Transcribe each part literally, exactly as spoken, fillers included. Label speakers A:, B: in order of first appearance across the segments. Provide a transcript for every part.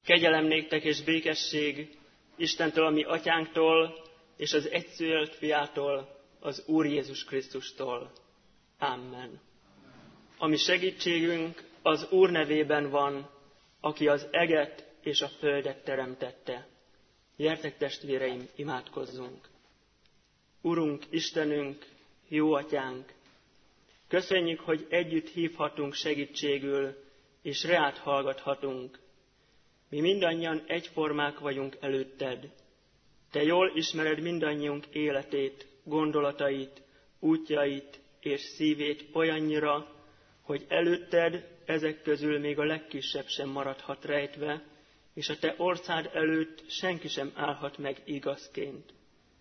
A: Kegyelem néktek és békesség Istentől, a mi atyánktól, és az egyszülött fiától, az Úr Jézus Krisztustól. Amen. A mi segítségünk az Úr nevében van, aki az eget és a földet teremtette. Gyertek, testvéreim, imádkozzunk! Urunk, Istenünk, jó atyánk! Köszönjük, hogy együtt hívhatunk segítségül, és reát hallgathatunk. Mi mindannyian egyformák vagyunk előtted. Te jól ismered mindannyiunk életét, gondolatait, útjait és szívét olyannyira, hogy előtted ezek közül még a legkisebb sem maradhat rejtve, és a te orszád előtt senki sem állhat meg igazként.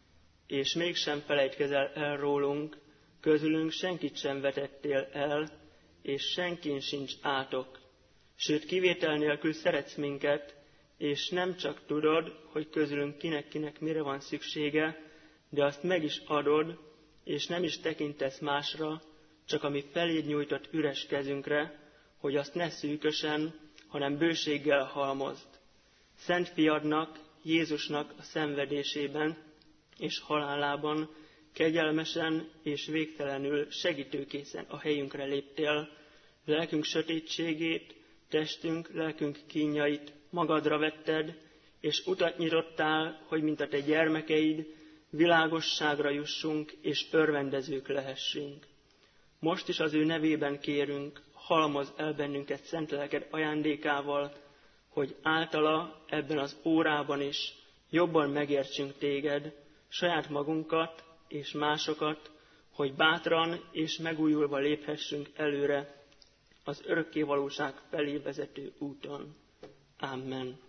A: És mégsem felejtkezel el rólunk, közülünk senkit sem vetettél el, és senkin sincs átok. Sőt, kivétel nélkül szeretsz minket, és nem csak tudod, hogy közülünk kinek-kinek mire van szüksége, de azt meg is adod, és nem is tekintesz másra, csak a mi feléd nyújtott üres kezünkre, hogy azt ne szűkösen, hanem bőséggel halmozd. Szent fiadnak, Jézusnak a szenvedésében és halálában kegyelmesen és végtelenül segítőkészen a helyünkre léptél, lelkünk sötétségét, testünk, lelkünk kínjait magadra vetted, és utat nyitottál, hogy mint a te gyermekeid, világosságra jussunk, és örvendezők lehessünk. Most is az ő nevében kérünk, halmozz el bennünket szent lelked ajándékával, hogy általa ebben az órában is jobban megértsünk téged, saját magunkat és másokat, hogy bátran és megújulva léphessünk előre az örökkévalóság felé vezető úton. Amen.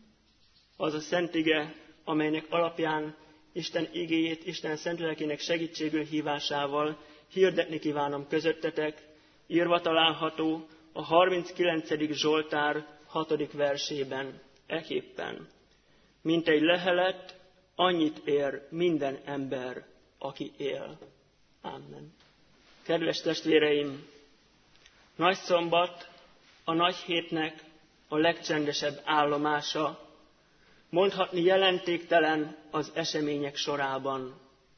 A: Az a szent ige, amelynek alapján Isten igéjét Isten szent lelkének segítségül hívásával hirdetni kívánom közöttetek, írva található a harminckilencedik Zsoltár hatodik versében, eképpen. Mint egy lehelet, annyit ér minden ember, aki él. Amen. Kedves testvéreim, Nagyszombat a nagy hétnek a legcsendesebb állomása, mondhatni jelentéktelen az események sorában.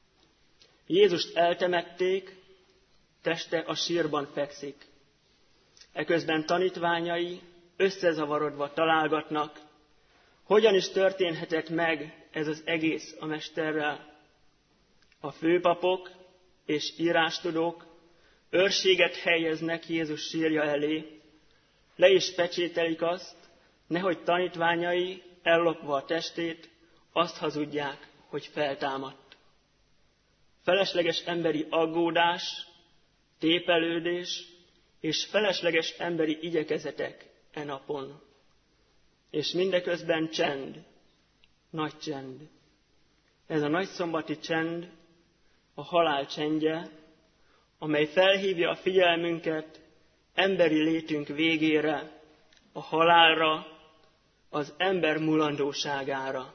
A: Jézust eltemették, teste a sírban fekszik. Eközben tanítványai összezavarodva találgatnak, hogyan is történhetett meg ez az egész a mesterrel. A főpapok és írástudók őrséget helyeznek Jézus sírja elé, le is pecsételik azt, nehogy tanítványai, ellopva a testét, azt hazudják, hogy feltámadt. Felesleges emberi aggódás, tépelődés és felesleges emberi igyekezetek e napon. És mindeközben csend, nagy csend. Ez a nagyszombati csend a halál csendje, amely felhívja a figyelmünket emberi létünk végére, a halálra, az ember mulandóságára.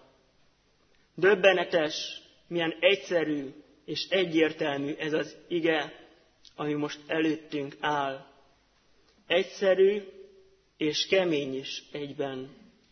A: Döbbenetes, milyen egyszerű és egyértelmű ez az ige, ami most előttünk áll. Egyszerű és kemény is egyben.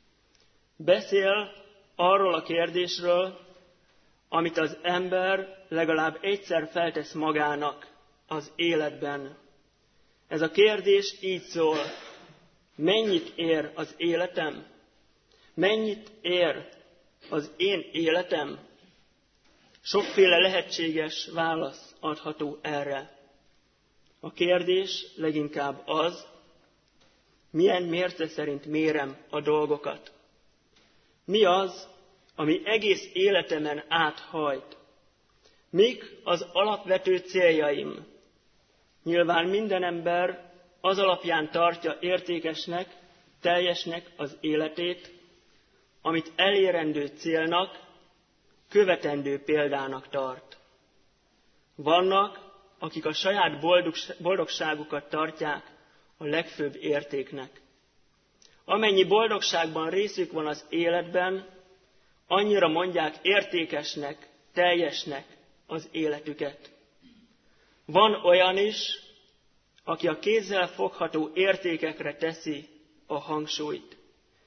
A: Beszél arról a kérdésről, amit az ember legalább egyszer feltesz magának az életben. Ez a kérdés így szól: mennyit ér az életem? Mennyit ér az én életem? Sokféle lehetséges válasz adható erre. A kérdés leginkább az, milyen mérce szerint mérem a dolgokat. Mi az, ami egész életemen áthajt? Mik az alapvető céljaim? Nyilván minden ember az alapján tartja értékesnek, teljesnek az életét, amit elérendő célnak, követendő példának tart. Vannak, akik a saját boldogságukat tartják a legfőbb értéknek. Amennyi boldogságban részük van az életben, annyira mondják értékesnek, teljesnek az életüket. Van olyan is, aki a kézzel fogható értékekre teszi a hangsúlyt.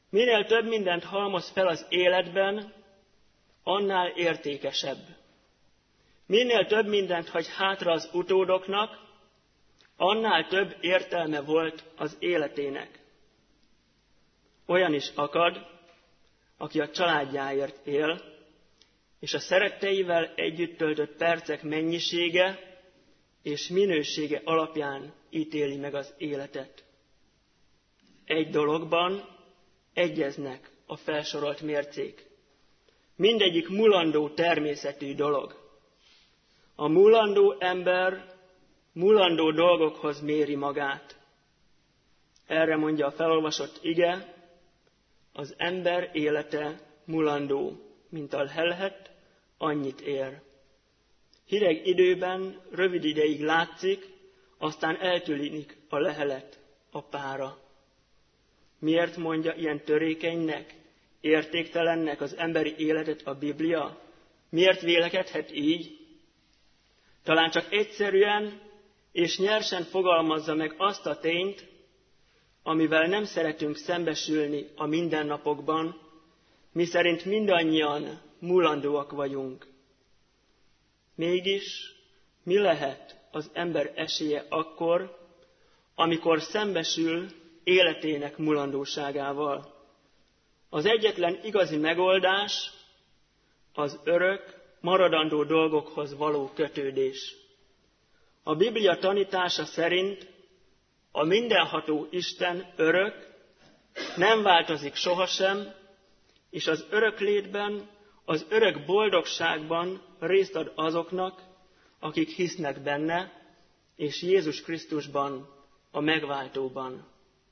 A: Minél több mindent halmoz fel az életben, annál értékesebb. Minél több mindent hagy hátra az utódoknak, annál több értelme volt az életének. Olyan is akad, aki a családjáért él, és a szeretteivel együtt töltött percek mennyisége és minősége alapján ítéli meg az életet. Egy dologban egyeznek a felsorolt mércék. Mindegyik mulandó természetű dolog. A mulandó ember mulandó dolgokhoz méri magát. Erre mondja a felolvasott ige, az ember élete mulandó, mint a lelhet, annyit ér. Hideg időben rövid ideig látszik, aztán eltűnik a lehelet, a pára. Miért mondja ilyen törékenynek, értéktelennek az emberi életet a Biblia? Miért vélekedhet így? Talán csak egyszerűen és nyersen fogalmazza meg azt a tényt, amivel nem szeretünk szembesülni a mindennapokban, miszerint mindannyian mulandóak vagyunk. Mégis mi lehet az ember esélye akkor, amikor szembesül életének mulandóságával? Az egyetlen igazi megoldás az örök, maradandó dolgokhoz való kötődés. A Biblia tanítása szerint a mindenható Isten örök, nem változik sohasem, és az örök létben, az örök boldogságban részt ad azoknak, akik hisznek benne, és Jézus Krisztusban, a megváltóban.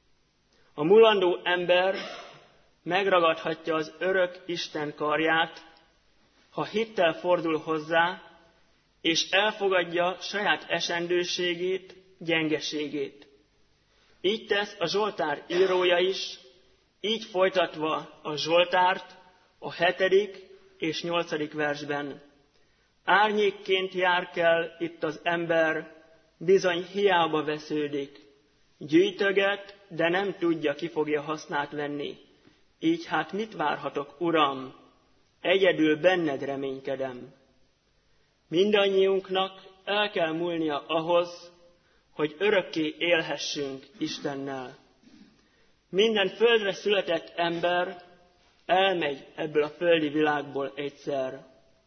A: A mulandó ember megragadhatja az örök Isten karját, ha hittel fordul hozzá, és elfogadja saját esendőségét, gyengeségét. Így tesz a Zsoltár írója is, így folytatva a Zsoltárt a hetedik és nyolcadik versben. Árnyékként járkel itt az ember, bizony hiába vesződik. Gyűjtöget, de nem tudja, ki fogja hasznát venni. Így hát mit várhatok, Uram? Egyedül benned reménykedem. Mindannyiunknak el kell múlnia ahhoz, hogy örökké élhessünk Istennel. Minden földre született ember elmegy ebből a földi világból egyszer.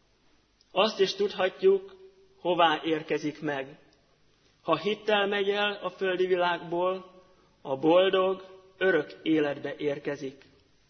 A: Azt is tudhatjuk, hová érkezik meg. Ha hittel megy el a földi világból, a boldog, örök életbe érkezik.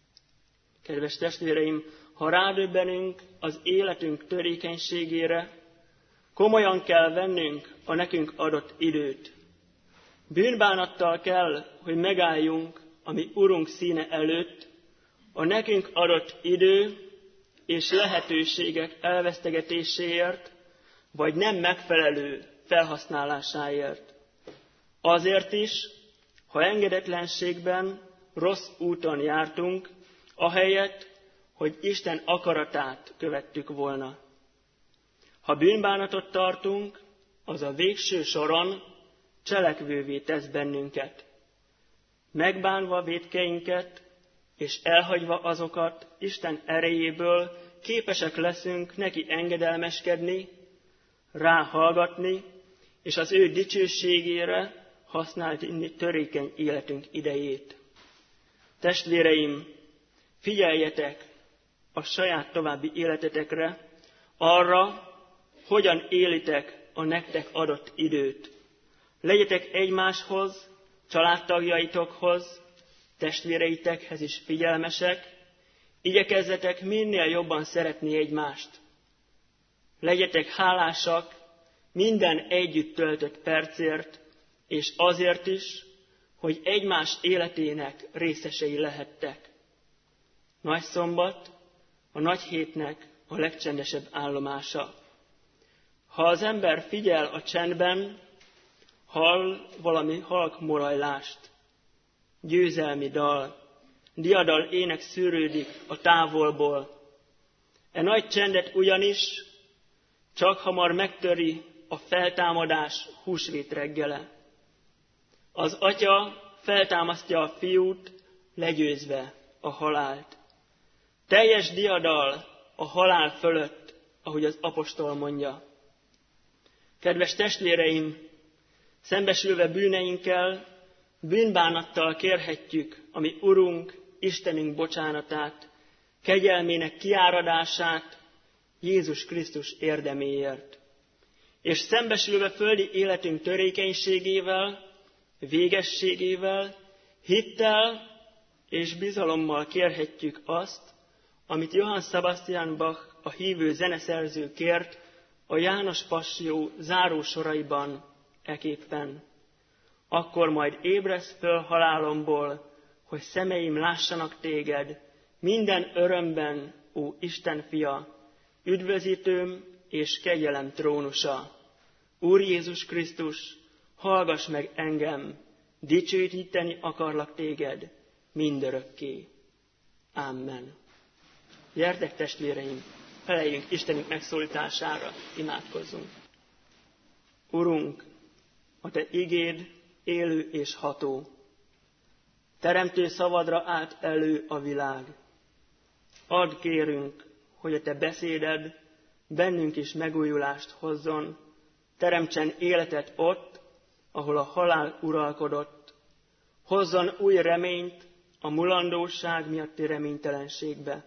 A: Kedves testvéreim, ha rádöbbenünk az életünk törékenységére, komolyan kell vennünk a nekünk adott időt. Bűnbánattal kell, hogy megálljunk a mi Urunk színe előtt, a nekünk adott idő és lehetőségek elvesztegetéséért, vagy nem megfelelő felhasználásáért. Azért is, ha engedetlenségben, rossz úton jártunk, ahelyett, hogy Isten akaratát követtük volna. Ha bűnbánatot tartunk, az a végső soron cselekvővé tesz bennünket. Megbánva vétkeinket, és elhagyva azokat, Isten erejéből képesek leszünk neki engedelmeskedni, ráhallgatni, és az ő dicsőségére használni törékeny életünk idejét. Testvéreim, figyeljetek a saját további életetekre, arra, hogyan élitek a nektek adott időt. Legyetek egymáshoz, családtagjaitokhoz, testvéreitekhez is figyelmesek, igyekezzetek minél jobban szeretni egymást. Legyetek hálásak minden együtt töltött percért, és azért is, hogy egymás életének részesei lehettek. Nagyszombat a nagy hétnek a legcsendesebb állomása. Ha az ember figyel a csendben, hall valami halk morajlást, győzelmi dal, diadal ének szűrődik a távolból. E nagy csendet ugyanis csak hamar megtöri a feltámadás húsvét reggele. Az atya feltámasztja a fiút, legyőzve a halált. Teljes diadal a halál fölött, ahogy az apostol mondja. Kedves testvéreim, szembesülve bűneinkkel, bűnbánattal kérhetjük a mi Urunk, Istenünk bocsánatát, kegyelmének kiáradását Jézus Krisztus érdeméért. És szembesülve földi életünk törékenységével, végességével, hittel és bizalommal kérhetjük azt, amit Johann Sebastian Bach, a hívő zeneszerző kért a János Passzió záró soraiban eképpen. Akkor majd ébresz föl halálomból, hogy szemeim lássanak téged, minden örömben, ó Isten fia, üdvözítőm és kegyelem trónusa. Úr Jézus Krisztus, hallgass meg engem, dicsőíteni akarlak téged mindörökké. Amen. Gyertek, testvéreim, feleljünk Istenünk megszólítására, imádkozzunk. Urunk, a te igéd élő és ható. Teremtő szavadra állt elő a világ. Add, kérünk, hogy a te beszéded bennünk is megújulást hozzon, teremtsen életet ott, ahol a halál uralkodott. Hozzon új reményt a mulandóság miatti reménytelenségbe.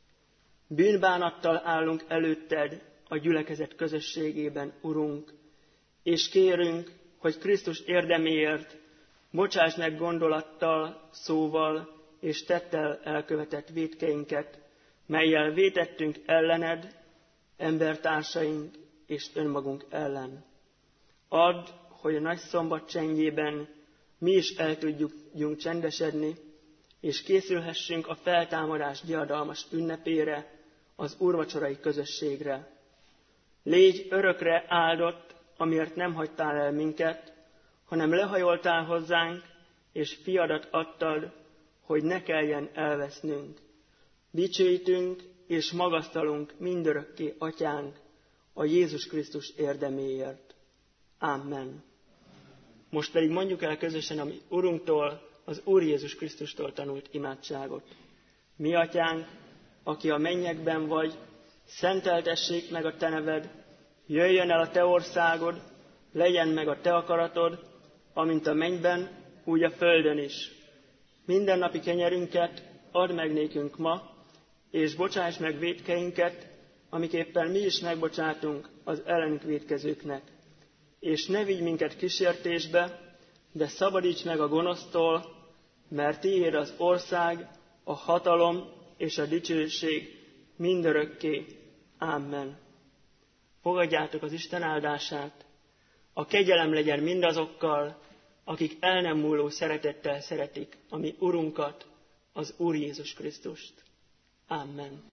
A: Bűnbánattal állunk előtted a gyülekezet közösségében, Urunk, és kérünk, hogy Krisztus érdeméért bocsáss meg gondolattal, szóval és tettel elkövetett vétkeinket, mellyel vétettünk ellened, embertársaink és önmagunk ellen. Add, hogy a nagy szombat csendjében mi is el tudjunk csendesedni, és készülhessünk a feltámadás diadalmas ünnepére, az úrvacsorai közösségre. Légy örökre áldott, amiért nem hagytál el minket, hanem lehajoltál hozzánk, és fiadat adtad, hogy ne kelljen elvesznünk. Dicsőítünk és magasztalunk mindörökké Atyánk a Jézus Krisztus érdeméért. Amen. Most pedig mondjuk el közösen a mi Urunktól, az Úr Jézus Krisztustól tanult imádságot. Mi Atyánk, aki a mennyekben vagy, szenteltessék meg a te neved, jöjjön el a te országod, legyen meg a te akaratod, amint a mennyben, úgy a földön is. Mindennapi kenyerünket add meg nékünk ma, és bocsáss meg vétkeinket, amiképpen mi is megbocsátunk az ellenünk vétkezőknek. És ne vigy minket kísértésbe, de szabadíts meg a gonosztól, mert tiéd az ország, a hatalom és a dicsőség mindörökké. Amen. Fogadjátok az Isten áldását. A kegyelem legyen mindazokkal, akik el nem múló szeretettel szeretik a mi Urunkat, az Úr Jézus Krisztust. Amen.